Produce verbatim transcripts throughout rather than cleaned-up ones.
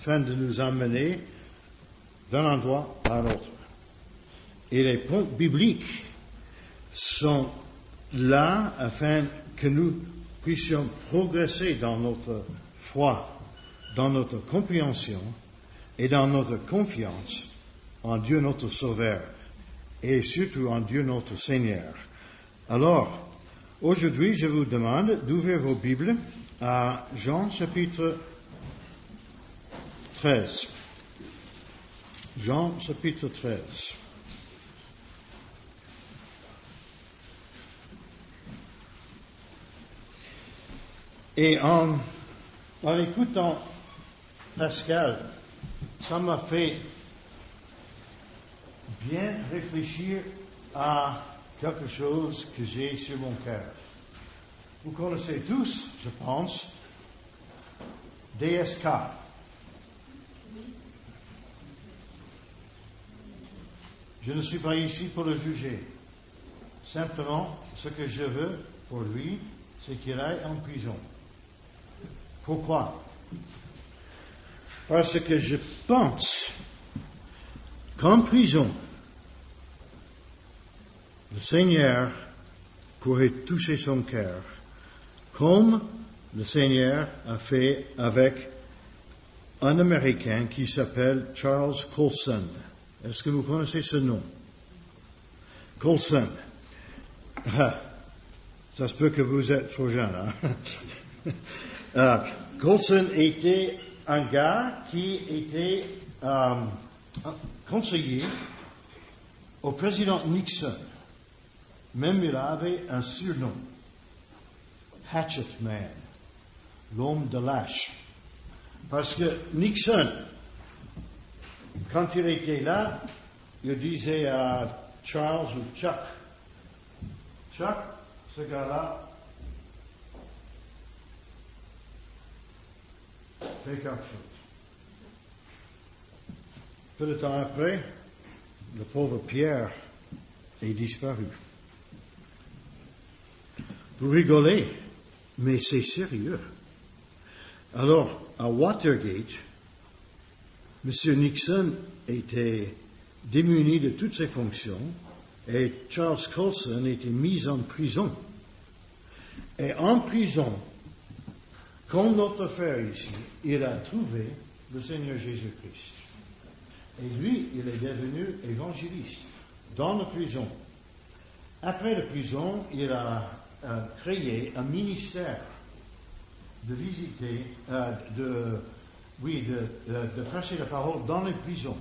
afin de nous amener d'un endroit à l'autre. Et les points bibliques sont là afin que nous puissions progresser dans notre foi, dans notre compréhension et dans notre confiance en Dieu notre Sauveur et surtout en Dieu notre Seigneur. Alors, aujourd'hui, je vous demande d'ouvrir vos Bibles à Jean chapitre treize. Jean chapitre treize. Et en, en écoutant Pascal, ça m'a fait bien réfléchir à quelque chose que j'ai sur mon cœur. Vous connaissez tous, je pense, D S K. Je ne suis pas ici pour le juger. Simplement, ce que je veux pour lui, c'est qu'il aille en prison. Pourquoi? Parce que je pense qu'en prison, le Seigneur pourrait toucher son cœur, comme le Seigneur a fait avec un Américain qui s'appelle Charles Colson. Est-ce que vous connaissez ce nom? Colson. Ah, ça se peut que vous êtes trop jeune. Hein? uh, Colson était un gars qui était euh, conseiller au président Nixon. Même il avait un surnom, Hatchet Man, l'homme de lâche. Parce que Nixon, quand il était là, il disait à Charles ou Chuck, Chuck, ce gars-là, fait quelque chose. Peu de temps après, le pauvre Pierre est disparu. Vous rigolez, mais c'est sérieux. Alors, à Watergate, M. Nixon était démuni de toutes ses fonctions et Charles Colson était mis en prison. Et en prison, comme notre frère ici, il a trouvé le Seigneur Jésus-Christ. Et lui, il est devenu évangéliste dans la prison. Après la prison, il a euh, créé un ministère de visiter, euh, de, oui, de, de, de prêcher la parole dans les prisons.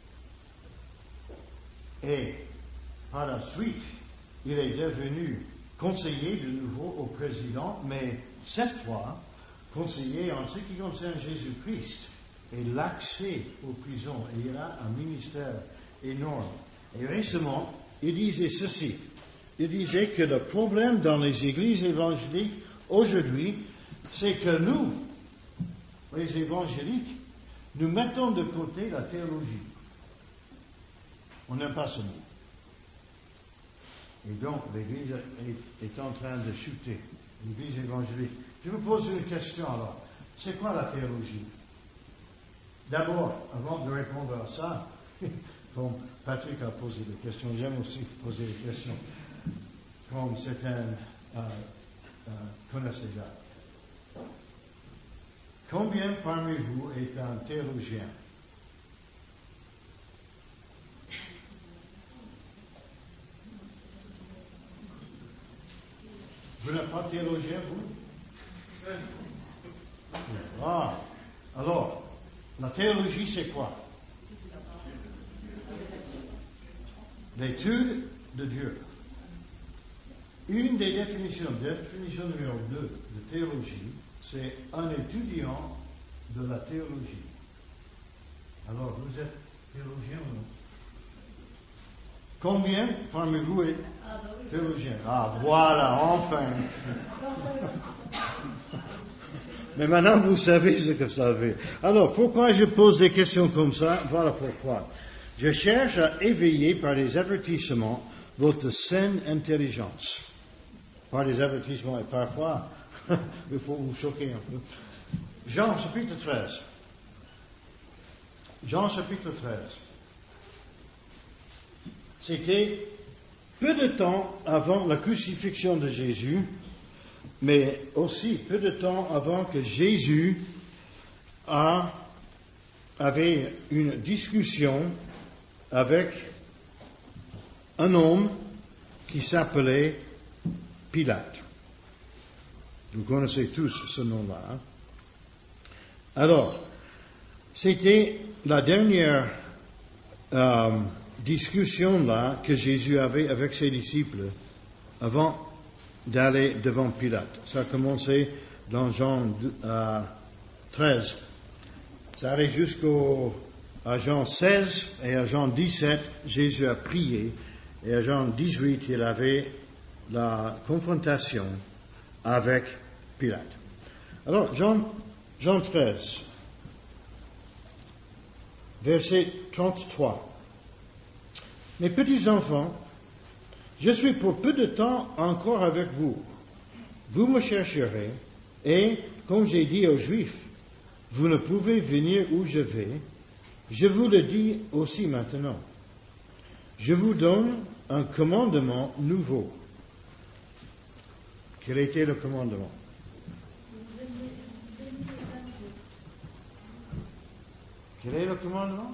Et par la suite, il est devenu conseiller de nouveau au président, mais cette fois, conseiller en ce qui concerne Jésus-Christ et l'accès aux prisons. Et il a un ministère énorme. Et récemment, il disait ceci. Il disait que le problème dans les églises évangéliques aujourd'hui, c'est que nous, les évangéliques, nous mettons de côté la théologie. On n'aime pas ce mot. Et donc, l'Église est, est en train de chuter. L'Église évangélique. Je vous pose une question alors. C'est quoi la théologie? D'abord, avant de répondre à ça, comme Patrick a posé des questions, j'aime aussi poser des questions, comme certains euh, euh, connaissent déjà. Combien parmi vous est un théologien? Vous n'êtes pas théologien, vous? Ah, alors, la théologie, c'est quoi? L'étude de Dieu. Une des définitions, définition numéro deux de théologie, c'est un étudiant de la théologie. Alors, vous êtes théologien ou non? Combien parmi vous est théologien? Ah, voilà, enfin. Mais maintenant, vous savez ce que ça veut. Alors, pourquoi je pose des questions comme ça? Voilà pourquoi. Je cherche à éveiller par les avertissements votre saine intelligence. Par les avertissements, et parfois, il faut vous choquer un peu. Jean, chapitre treize. Jean chapitre treize. C'était peu de temps avant la crucifixion de Jésus, mais aussi peu de temps avant que Jésus a, avait une discussion avec un homme qui s'appelait Pilate. Vous connaissez tous ce nom-là. Hein? Alors, c'était la dernière euh, discussion là que Jésus avait avec ses disciples avant d'aller devant Pilate. Ça a commencé dans Jean euh, treize. Ça arrive jusqu'au à Jean seize et à Jean dix-sept, Jésus a prié, et à Jean dix-huit, il avait la confrontation avec Pilate. Alors, Jean, Jean treize, verset trente-trois. Mes petits enfants, je suis pour peu de temps encore avec vous. Vous me chercherez, et, comme j'ai dit aux Juifs, vous ne pouvez venir où je vais. Je vous le dis aussi maintenant. Je vous donne un commandement nouveau. Quel était le commandement? Quel est le commandement?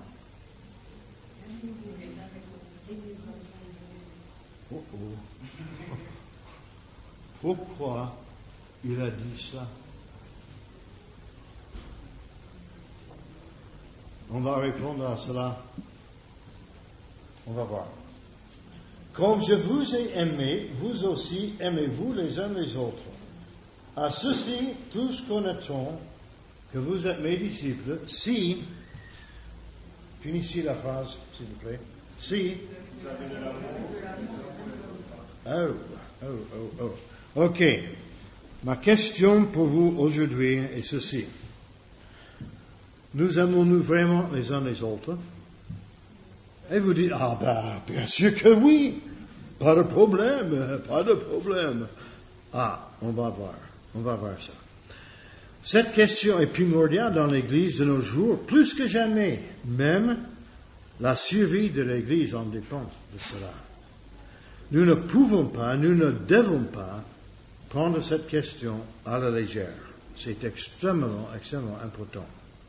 Oh oh. Pourquoi il a dit ça? On va répondre à cela. On va voir. Comme je vous ai aimé, vous aussi aimez-vous les uns les autres. À ceci, tous connaîtront que vous êtes mes disciples, si, finissez la phrase, s'il vous plaît, si, oh, oh, oh, oh, ok, ma question pour vous aujourd'hui est ceci. Nous aimons-nous vraiment les uns les autres? Et vous dites, ah ben, bien sûr que oui, pas de problème, pas de problème. Ah, on va voir, on va voir ça. Cette question est primordiale dans l'Église de nos jours, plus que jamais. Même la survie de l'Église en dépend de cela. Nous ne pouvons pas, nous ne devons pas prendre cette question à la légère. C'est extrêmement, extrêmement important.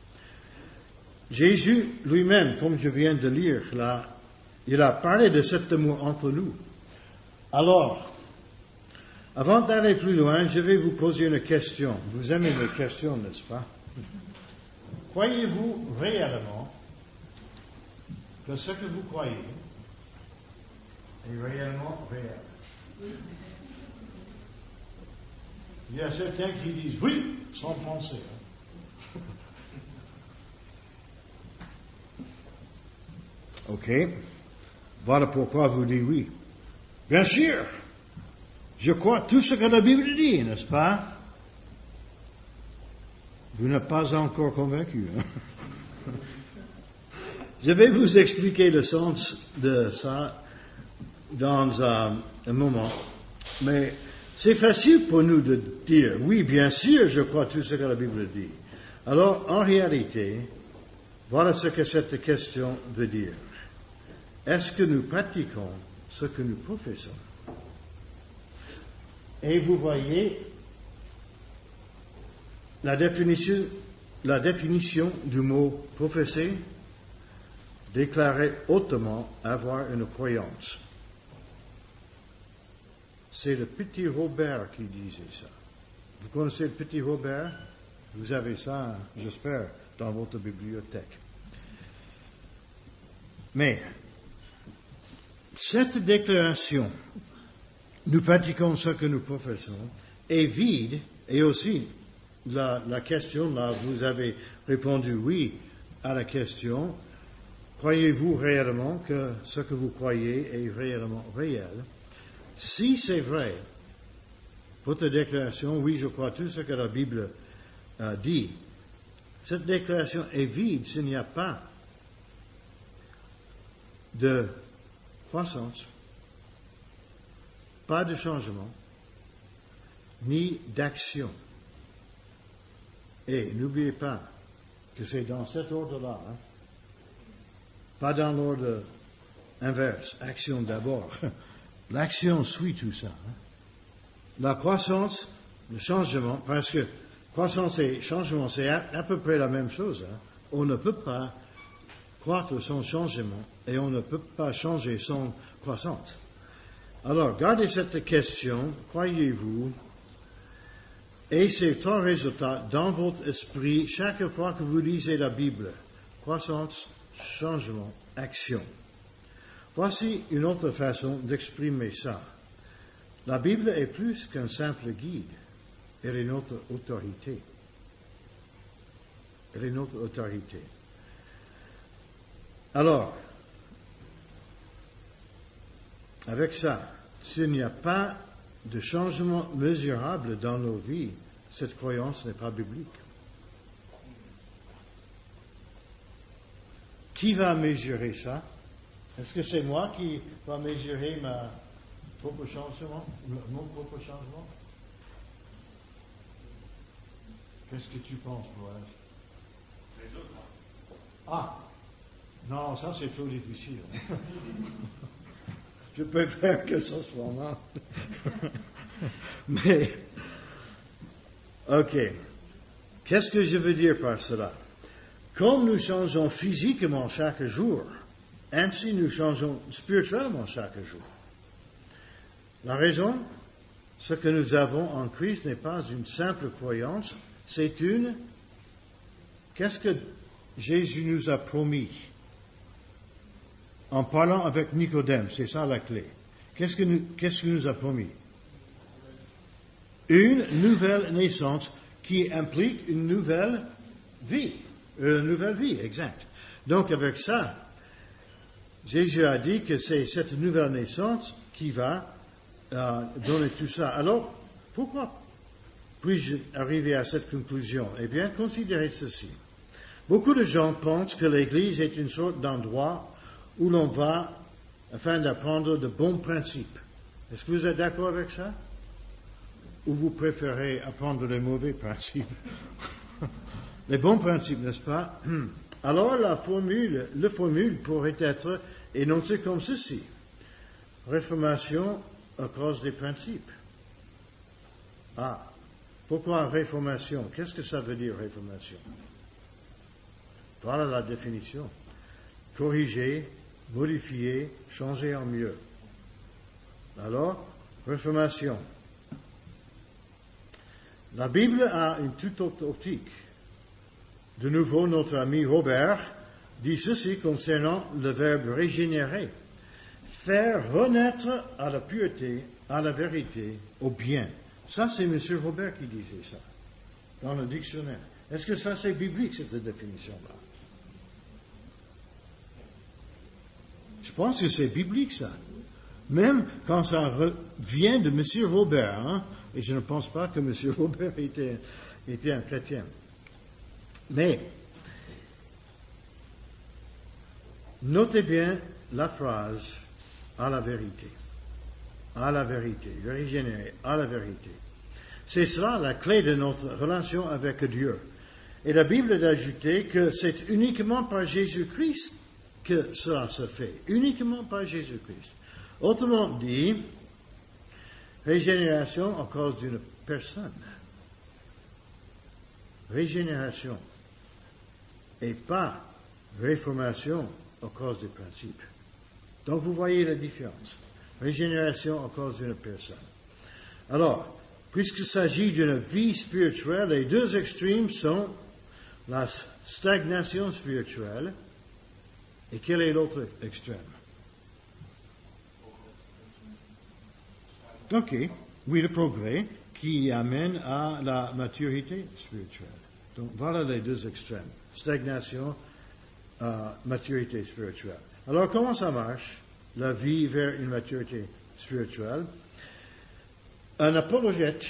Jésus lui-même, comme je viens de lire là, il a parlé de cet amour entre nous. Alors, avant d'aller plus loin, je vais vous poser une question. Vous aimez les questions, n'est-ce pas? Croyez-vous réellement que ce que vous croyez est réellement réel? Il y a certains qui disent oui, sans penser. Ok. Voilà pourquoi vous dites oui. Bien sûr, je crois tout ce que la Bible dit, n'est-ce pas? Vous n'êtes pas encore convaincu. Hein? Je vais vous expliquer le sens de ça dans un, un moment. Mais c'est facile pour nous de dire, oui, bien sûr, je crois tout ce que la Bible dit. Alors, en réalité, voilà ce que cette question veut dire. Est-ce que nous pratiquons ce que nous professons? Et vous voyez la définition, la définition du mot professer, déclarer hautement avoir une croyance. C'est le petit Robert qui disait ça. Vous connaissez le petit Robert? Vous avez ça, j'espère, dans votre bibliothèque. Mais cette déclaration, nous pratiquons ce que nous professons, est vide, et aussi la, la question, là, vous avez répondu oui à la question, croyez-vous réellement que ce que vous croyez est réellement réel? Si c'est vrai, votre déclaration, oui, je crois tout ce que la Bible a dit, cette déclaration est vide s'il n'y a pas de croissance, pas de changement, ni d'action. Et n'oubliez pas que c'est dans cet ordre-là hein, pas dans l'ordre inverse, action d'abord. L'action suit tout ça. Hein. La croissance, le changement, parce que croissance et changement, c'est à, à peu près la même chose. Hein. On ne peut pas croître sans changement et on ne peut pas changer sans croissance. Alors, gardez cette question, croyez-vous, et ces trois résultats dans votre esprit chaque fois que vous lisez la Bible. Croissance, changement, action. Voici une autre façon d'exprimer ça. La Bible est plus qu'un simple guide. Elle est notre autorité. Elle est notre autorité. Alors, avec ça, s'il n'y a pas de changement mesurable dans nos vies, cette croyance n'est pas biblique. Qui va mesurer ça? Est-ce que c'est moi qui va mesurer ma propre changement, mon propre changement? Qu'est-ce que tu penses, Boaz? Les autres. Ah, non, ça c'est trop difficile. Je préfère que ce soit moi. Mais, ok. Qu'est-ce que je veux dire par cela? Comme nous changeons physiquement chaque jour, ainsi nous changeons spirituellement chaque jour. La raison, ce que nous avons en Christ n'est pas une simple croyance, c'est une... Qu'est-ce que Jésus nous a promis? En parlant avec Nicodème, c'est ça la clé. Qu'est-ce que nous, qu'est-ce qu'il nous a promis? Une nouvelle naissance qui implique une nouvelle vie. Une nouvelle vie, exact. Donc avec ça, Jésus a dit que c'est cette nouvelle naissance qui va euh, donner tout ça. Alors, pourquoi puis-je arriver à cette conclusion? Eh bien, considérez ceci. Beaucoup de gens pensent que l'Église est une sorte d'endroit où l'on va afin d'apprendre de bons principes. Est-ce que vous êtes d'accord avec ça? Ou vous préférez apprendre les mauvais principes? Les bons principes, n'est-ce pas? Alors la formule, la formule pourrait être énoncée comme ceci. Réformation à cause des principes. Ah, pourquoi réformation? Qu'est-ce que ça veut dire réformation? Voilà la définition. Corriger, modifier, changer en mieux. Alors, réformation. La Bible a une toute autre optique. De nouveau, notre ami Robert dit ceci concernant le verbe régénérer. Faire renaître à la pureté, à la vérité, au bien. Ça, c'est M. Robert qui disait ça, dans le dictionnaire. Est-ce que ça, c'est biblique, cette définition-là? Je pense que c'est biblique, ça. Même quand ça vient de M. Robert, hein, et je ne pense pas que M. Robert était, était un chrétien. Mais, notez bien la phrase « à la vérité ». À la vérité, régénérer, à la vérité. C'est cela la clé de notre relation avec Dieu. Et la Bible d'ajouter que c'est uniquement par Jésus-Christ que cela se fait. Uniquement par Jésus-Christ. Autrement dit, régénération à cause d'une personne. Régénération. Et pas réformation à cause des principes. Donc vous voyez la différence. Régénération à cause d'une personne. Alors, puisqu'il s'agit d'une vie spirituelle, les deux extrêmes sont la stagnation spirituelle et quel est l'autre extrême? Ok, oui, le progrès qui amène à la maturité spirituelle. Donc voilà les deux extrêmes. Stagnation, euh, maturité spirituelle. Alors comment ça marche? La vie vers une maturité spirituelle. Un apologète,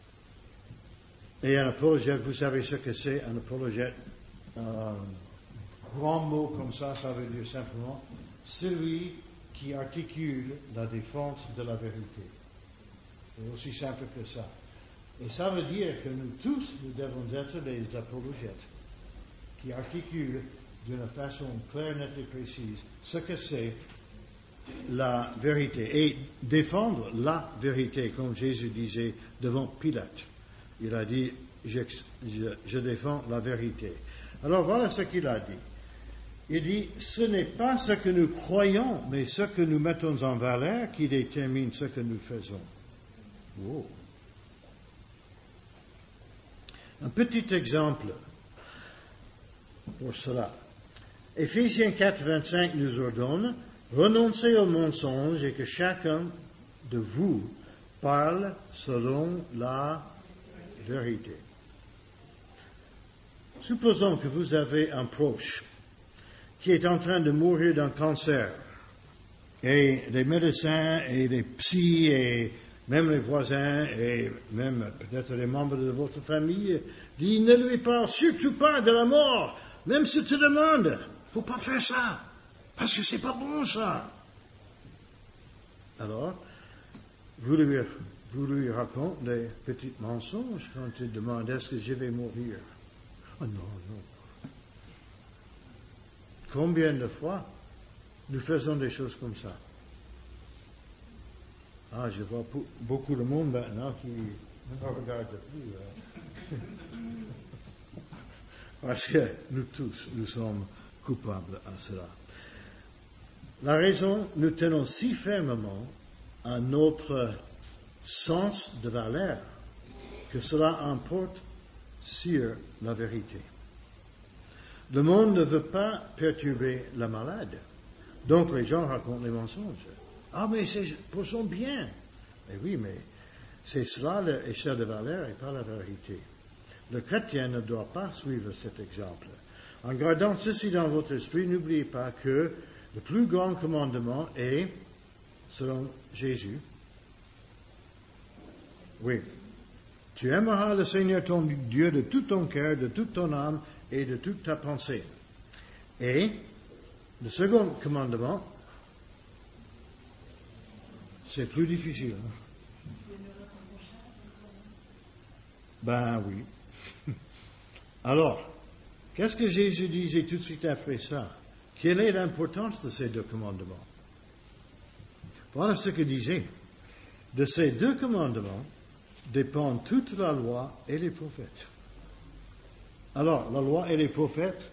et un apologète, vous savez ce que c'est, un apologète, un grand mot comme ça, ça veut dire simplement celui qui articule la défense de la vérité. C'est aussi simple que ça. Et ça veut dire que nous tous, nous devons être des apologètes qui articulent d'une façon claire, nette et précise ce que c'est la vérité et défendre la vérité, comme Jésus disait devant Pilate. Il a dit, je, je, je défends la vérité. Alors voilà ce qu'il a dit. Il dit, ce n'est pas ce que nous croyons, mais ce que nous mettons en valeur qui détermine ce que nous faisons. Wow. Un petit exemple pour cela. Éphésiens quatre, vingt-cinq nous ordonne, renoncez au mensonge et que chacun de vous parle selon la vérité. Supposons que vous avez un proche qui est en train de mourir d'un cancer. Et les médecins et les psys et même les voisins et même peut-être les membres de votre famille disent ne lui parle surtout pas de la mort, même si tu demandes. Il ne faut pas faire ça, parce que c'est pas bon ça. Alors, vous lui, vous lui racontez des petits mensonges quand il demande est-ce que je vais mourir. Oh non, non. Combien de fois nous faisons des choses comme ça? Ah, je vois beaucoup de monde maintenant qui ne me regarde plus. Hein. Parce que nous tous, nous sommes coupables à cela. La raison, nous tenons si fermement à notre sens de valeur que cela emporte sur la vérité. Le monde ne veut pas perturber la malade. Donc les gens racontent les mensonges. Ah, mais c'est pour son bien. Mais oui, mais c'est cela l'échelle de valeur et pas la vérité. Le chrétien ne doit pas suivre cet exemple. En gardant ceci dans votre esprit, n'oubliez pas que le plus grand commandement est, selon Jésus, oui, tu aimeras le Seigneur ton Dieu de tout ton cœur, de toute ton âme et de toute ta pensée. Et le second commandement, c'est plus difficile. Hein? Ben oui. Alors, qu'est-ce que Jésus disait tout de suite après ça? Quelle est l'importance de ces deux commandements? Voilà ce que disait. De ces deux commandements dépendent toute la loi et les prophètes. Alors, la loi et les prophètes,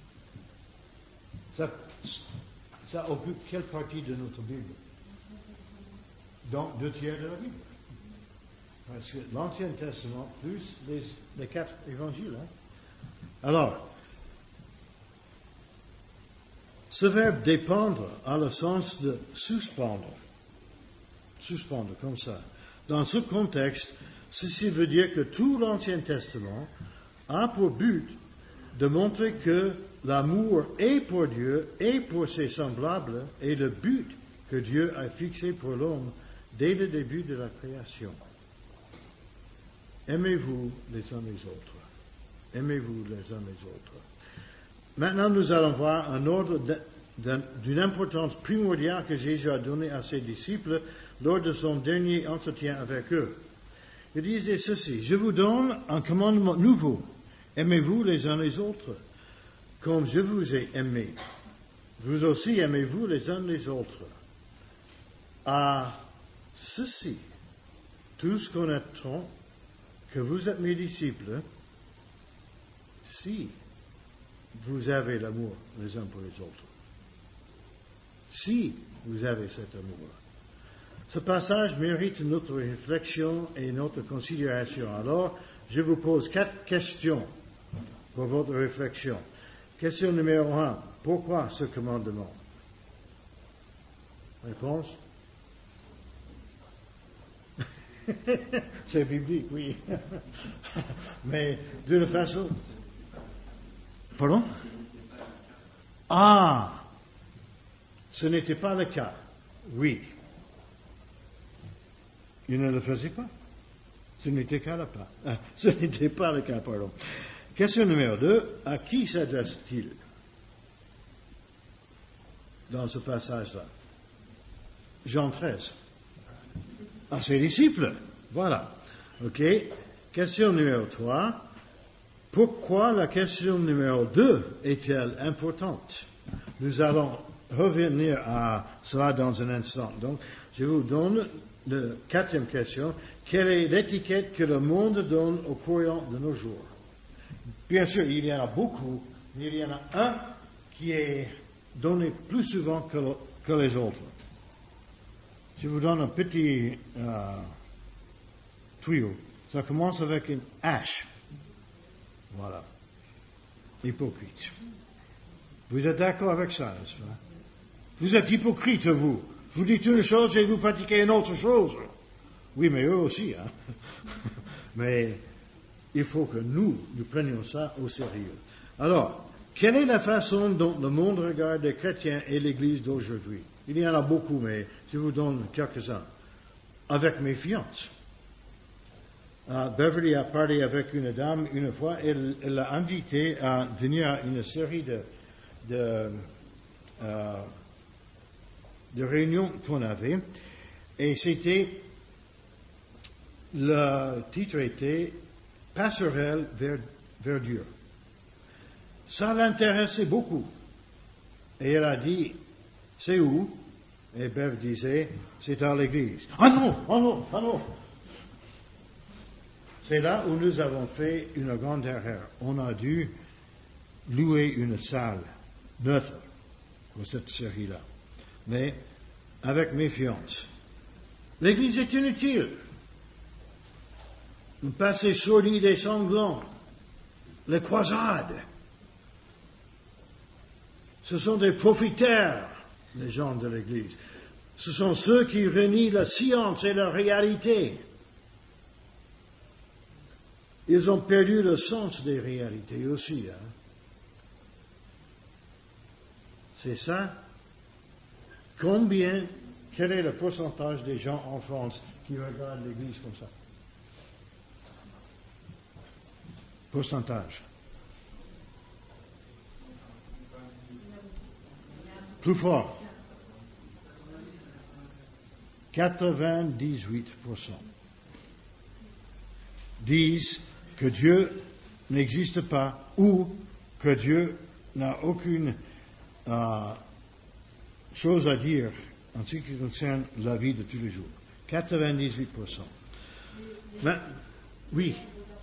ça, ça occupe quelle partie de notre Bible? Donc, deux tiers de la Bible. Parce que l'Ancien Testament, plus les, les quatre évangiles. Hein? Alors, ce verbe dépendre a le sens de suspendre. Suspendre, comme ça. Dans ce contexte, ceci veut dire que tout l'Ancien Testament a pour but de montrer que l'amour est pour Dieu et pour ses semblables est le but que Dieu a fixé pour l'homme dès le début de la création. Aimez-vous les uns les autres. Aimez-vous les uns les autres. Maintenant, nous allons voir un ordre d'une importance primordiale que Jésus a donné à ses disciples lors de son dernier entretien avec eux. Il disait ceci, je vous donne un commandement nouveau. Aimez-vous les uns les autres, comme je vous ai aimé. Vous aussi aimez-vous les uns les autres. À ceci, tous connaîtront que vous êtes mes disciples si vous avez l'amour les uns pour les autres. Si vous avez cet amour. Ce passage mérite notre réflexion et notre considération. Alors, je vous pose quatre questions pour votre réflexion. Question numéro un. Pourquoi ce commandement? Réponse? C'est biblique, oui. Mais d'une façon... Pardon? Ah! Ce n'était pas le cas. Oui. Il ne le faisait pas. Ce n'était qu'à la part. Ah, ce n'était pas le cas, pardon. Question numéro deux. À qui s'adresse-t-il dans ce passage-là? Jean treize. À ses disciples. Voilà. OK. Question numéro trois. Pourquoi la question numéro deux est-elle importante? Nous allons revenir à cela dans un instant. Donc, je vous donne la quatrième question. Quelle est l'étiquette que le monde donne aux croyants de nos jours? Bien sûr, il y en a beaucoup, mais il y en a un qui est donné plus souvent que, le, que les autres. Je vous donne un petit euh, tuyau. Ça commence avec une H. Voilà. Hypocrite. Vous êtes d'accord avec ça, n'est-ce pas? Vous êtes hypocrite, vous. Vous dites une chose et vous pratiquez une autre chose. Oui, mais eux aussi. Hein? Mais il faut que nous, nous prenions ça au sérieux. Alors, quelle est la façon dont le monde regarde les chrétiens et l'Église d'aujourd'hui? Il y en a beaucoup, mais je vous donne quelques-uns. Avec méfiance. Uh, Beverly a parlé avec une dame une fois, elle, elle l'a invitée à venir à une série de, de, uh, de réunions qu'on avait, et c'était, le titre était « Passerelle vers, vers Dieu ». Ça l'intéressait beaucoup. Et elle a dit « C'est où ?» Et Bev disait « C'est à l'église. »« Ah non, ah non, ah non !» C'est là où nous avons fait une grande erreur. On a dû louer une salle neutre pour cette série-là, mais avec méfiance. L'église est inutile. Un passé sordide et sanglant. Les croisades. Ce sont des profiteurs, les gens de l'église. Ce sont ceux qui renient la science et la réalité. Ils ont perdu le sens des réalités aussi. Hein. C'est ça. Combien, quel est le pourcentage des gens en France qui regardent l'Église comme ça? Pourcentage. Plus fort. quatre-vingt-dix-huit pour cent disent que Dieu n'existe pas ou que Dieu n'a aucune euh, chose à dire en ce qui concerne la vie de tous les jours. quatre-vingt-dix-huit pour cent. Mais, oui.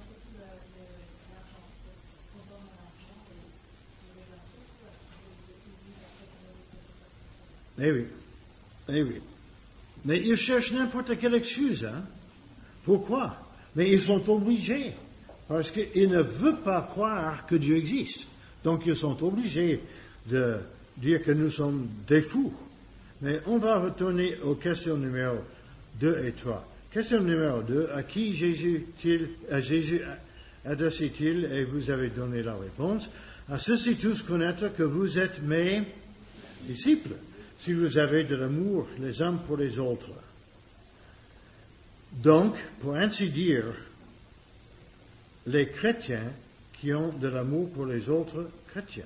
Eh oui. Eh oui. Mais ils cherchent n'importe quelle excuse. Hein? Pourquoi? Mais ils sont obligés. Parce qu'ils ne veulent pas croire que Dieu existe. Donc ils sont obligés de dire que nous sommes des fous. Mais on va retourner aux questions numéro deux et trois. Question numéro deux, à qui Jésus, à Jésus adressait-il, et vous avez donné la réponse, à ceux-ci tous connaître que vous êtes mes disciples, si vous avez de l'amour les uns pour les autres. Donc, pour ainsi dire, les chrétiens qui ont de l'amour pour les autres chrétiens.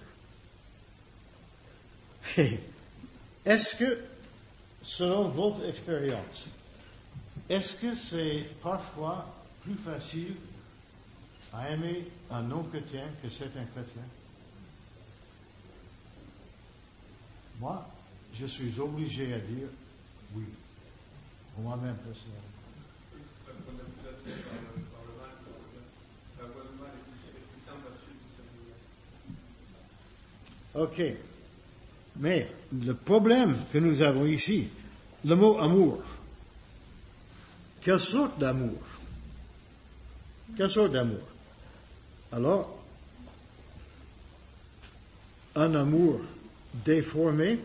Est-ce que, selon votre expérience, est-ce que c'est parfois plus facile à aimer un non-chrétien que certains chrétiens? Moi, je suis obligé à dire oui, pour moi-même personnellement. Ok. Mais le problème que nous avons ici, le mot amour. Quelle sorte d'amour? Quelle sorte d'amour? Alors, un amour déformé,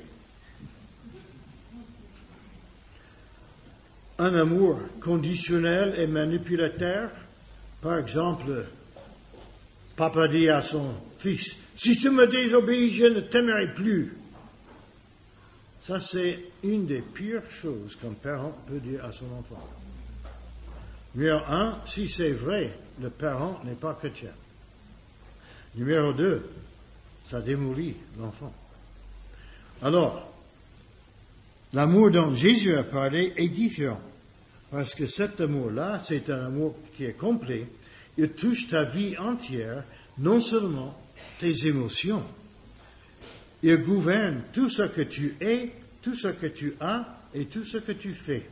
un amour conditionnel et manipulateur. Par exemple, papa dit à son fils, « Si tu me désobéis, je ne t'aimerai plus. » Ça, c'est une des pires choses qu'un parent peut dire à son enfant. Numéro un, si c'est vrai, le parent n'est pas chrétien. Numéro deux, ça démolit l'enfant. Alors, l'amour dont Jésus a parlé est différent. Parce que cet amour-là, c'est un amour qui est complet. Il touche ta vie entière, non seulement tes émotions, il gouverne tout ce que tu es, tout ce que tu as et tout ce que tu fais.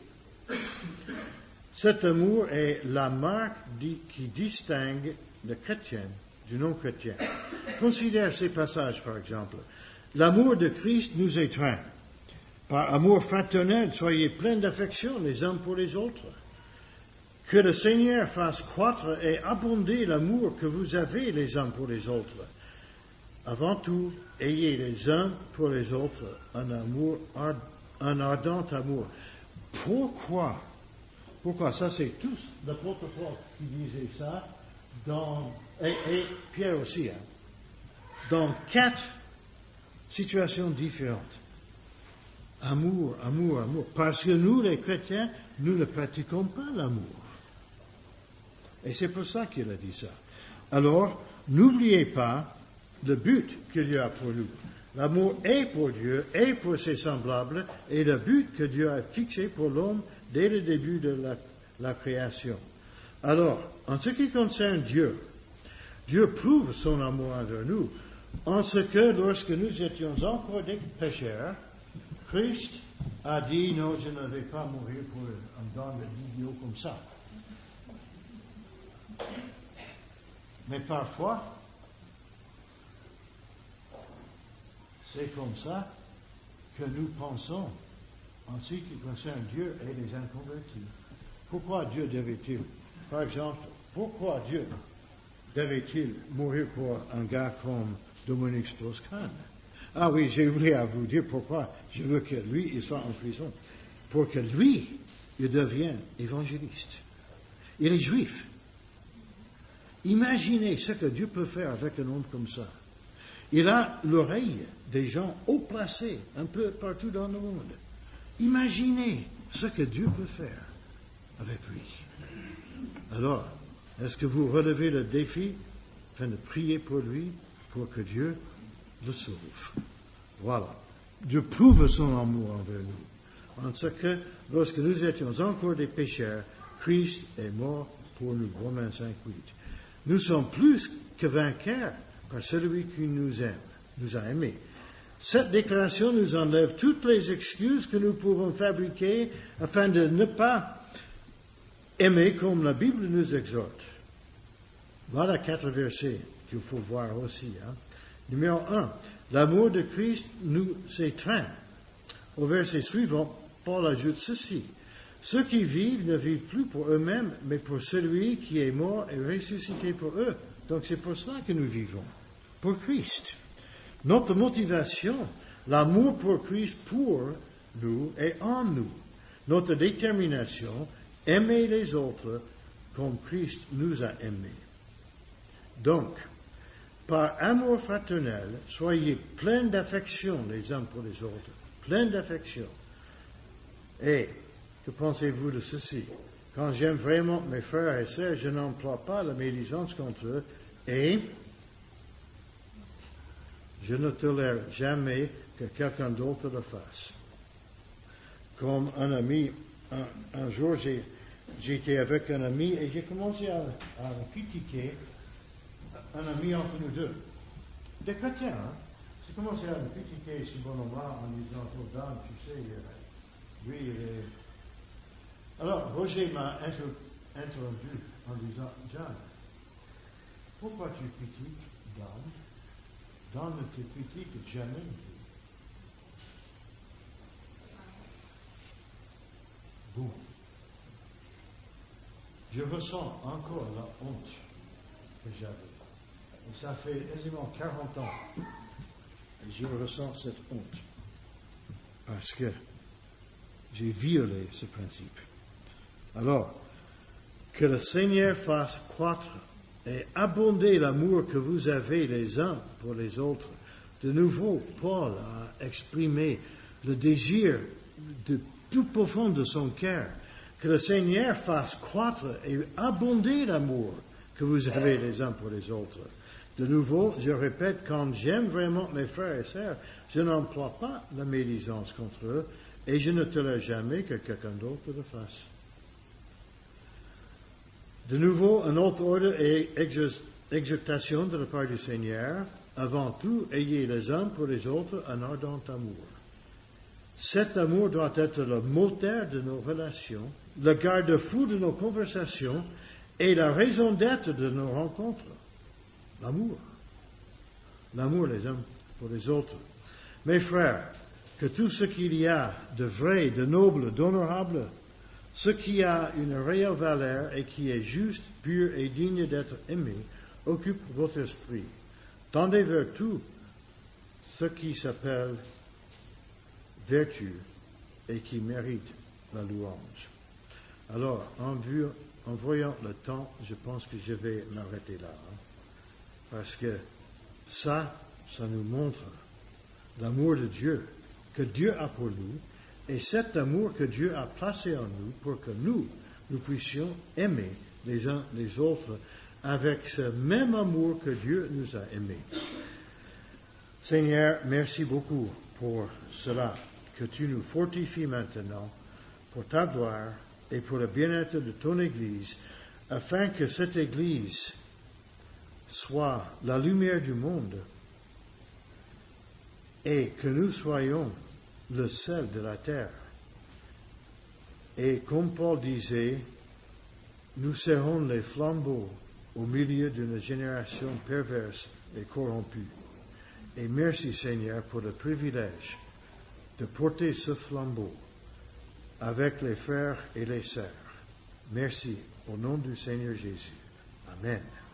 Cet amour est la marque qui distingue le chrétien du non-chrétien. Considère ces passages, par exemple. L'amour de Christ nous étreint. Par amour fraternel, soyez pleins d'affection les uns pour les autres. Que le Seigneur fasse croître et abonder l'amour que vous avez les uns pour les autres. Avant tout, ayez les uns pour les autres un amour, un ardent amour. Pourquoi? Pourquoi? Ça, c'est tous l'apôtre Paul qui disait ça, dans, et, et Pierre aussi, hein, dans quatre situations différentes. Amour, amour, amour. Parce que nous, les chrétiens, nous ne pratiquons pas l'amour. Et c'est pour ça qu'il a dit ça. Alors, n'oubliez pas le but que Dieu a pour nous. L'amour est pour Dieu, est pour ses semblables, et le but que Dieu a fixé pour l'homme dès le début de la, la création. Alors, en ce qui concerne Dieu, Dieu prouve son amour envers nous, en ce que lorsque nous étions encore des pécheurs, Christ a dit, non, je ne vais pas mourir pour un don idiot comme ça. Mais parfois, c'est comme ça que nous pensons en ce qui concerne Dieu et les inconvertis. Pourquoi Dieu devait-il, par exemple, pourquoi Dieu devait-il mourir pour un gars comme Dominique Strauss-Kahn? Ah oui, j'ai oublié à vous dire pourquoi je veux que lui, il soit en prison. Pour que lui, il devienne évangéliste. Il est juif. Imaginez ce que Dieu peut faire avec un homme comme ça. Il a l'oreille des gens haut placés un peu partout dans le monde. Imaginez ce que Dieu peut faire avec lui. Alors, est-ce que vous relevez le défi afin de prier pour lui, pour que Dieu le sauve? Voilà. Dieu prouve son amour envers nous. En ce que, lorsque nous étions encore des pécheurs, Christ est mort pour nous. Romains cinq, huit. Nous sommes plus que vainqueurs par celui qui nous aime, nous a aimés. Cette déclaration nous enlève toutes les excuses que nous pouvons fabriquer afin de ne pas aimer comme la Bible nous exhorte. Voilà quatre versets qu'il faut voir aussi. Hein. Numéro un, l'amour de Christ nous étreint. Au verset suivant, Paul ajoute ceci. Ceux qui vivent ne vivent plus pour eux-mêmes, mais pour celui qui est mort et ressuscité pour eux. Donc c'est pour cela que nous vivons, pour Christ. Notre motivation, l'amour pour Christ pour nous et en nous. Notre détermination, aimer les autres comme Christ nous a aimés. Donc, par amour fraternel, soyez pleins d'affection les uns pour les autres, pleins d'affection. Et que pensez-vous de ceci? Quand j'aime vraiment mes frères et sœurs, je n'emploie pas la médisance contre eux et je ne tolère jamais que quelqu'un d'autre le fasse. Comme un ami, un, un jour, j'ai, j'étais avec un ami et j'ai commencé à, à critiquer un ami entre nous deux. Des chrétiens, hein? J'ai commencé à critiquer ce bonhomme-là en disant, oh, Dan, tu sais, lui, il est... Alors, Roger m'a inter- interrompu en disant, John, pourquoi tu critiques Dan? Dan ne te critique jamais. Bon. Je ressens encore la honte que j'avais. Et ça fait quasiment quarante ans. Et je ressens cette honte. Parce que j'ai violé ce principe. Alors, que le Seigneur fasse croître et abonder l'amour que vous avez les uns pour les autres. De nouveau, Paul a exprimé le désir de tout profond de son cœur. Que le Seigneur fasse croître et abonder l'amour que vous avez les uns pour les autres. De nouveau, je répète, quand j'aime vraiment mes frères et sœurs, je n'emploie pas la médisance contre eux et je ne tolère jamais que quelqu'un d'autre le fasse. De nouveau, un autre ordre est exhortation de la part du Seigneur. Avant tout, ayez les uns pour les autres un ardent amour. Cet amour doit être le moteur de nos relations, le garde-fou de nos conversations et la raison d'être de nos rencontres. L'amour. L'amour les uns pour les autres. Mes frères, que tout ce qu'il y a de vrai, de noble, d'honorable, ce qui a une réelle valeur et qui est juste, pur et digne d'être aimé, occupe votre esprit. Tendez vers tout ce qui s'appelle vertu et qui mérite la louange. Alors, en, vue, en voyant le temps, je pense que je vais m'arrêter là. Hein, parce que ça, ça nous montre l'amour de Dieu, que Dieu a pour nous, et cet amour que Dieu a placé en nous pour que nous, nous puissions aimer les uns les autres avec ce même amour que Dieu nous a aimés. Seigneur, merci beaucoup pour cela, que tu nous fortifies maintenant pour ta gloire et pour le bien-être de ton Église, afin que cette Église soit la lumière du monde et que nous soyons le sel de la terre. Et comme Paul disait, nous serons les flambeaux au milieu d'une génération perverse et corrompue. Et merci Seigneur pour le privilège de porter ce flambeau avec les frères et les sœurs. Merci au nom du Seigneur Jésus. Amen.